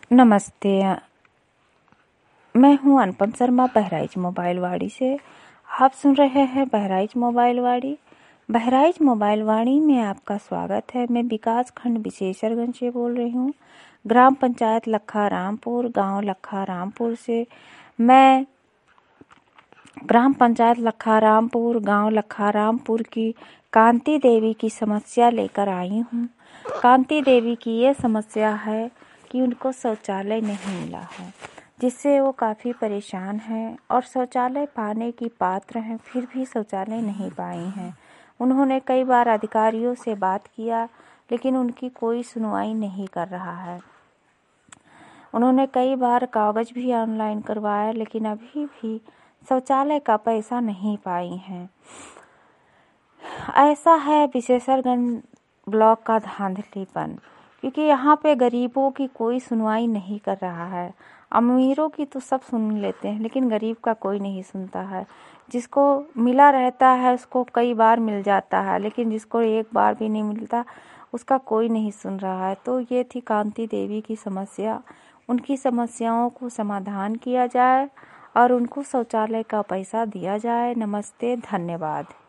नमस्ते। मैं हूं अनुपम शर्मा बहराइच मोबाइल वाड़ी से। आप सुन रहे हैं बहराइच मोबाइल वाड़ी। बहराइच मोबाइल वाड़ी में आपका स्वागत है। मैं विकास खंड विशेषरगंज से बोल रही हूं, ग्राम पंचायत लखारामपुर, गांव लखारामपुर से। मैं ग्राम पंचायत लखारामपुर, गांव लखारामपुर की कांति देवी की समस्या लेकर आई हूं। कांति देवी की ये समस्या है कि उनको शौचालय नहीं मिला है, जिससे वो काफ़ी परेशान हैं और शौचालय पाने की पात्र हैं, फिर भी शौचालय नहीं पाई हैं। उन्होंने कई बार अधिकारियों से बात किया, लेकिन उनकी कोई सुनवाई नहीं कर रहा है। उन्होंने कई बार कागज भी ऑनलाइन करवाया, लेकिन अभी भी शौचालय का पैसा नहीं पाई हैं। ऐसा है विशेषरगंज ब्लॉक का धांधलीपन, क्योंकि यहाँ पे गरीबों की कोई सुनवाई नहीं कर रहा है। अमीरों की तो सब सुन लेते हैं, लेकिन गरीब का कोई नहीं सुनता है। जिसको मिला रहता है उसको कई बार मिल जाता है, लेकिन जिसको एक बार भी नहीं मिलता उसका कोई नहीं सुन रहा है। तो ये थी कांति देवी की समस्या। उनकी समस्याओं को समाधान किया जाए और उनको शौचालय का पैसा दिया जाए। नमस्ते, धन्यवाद।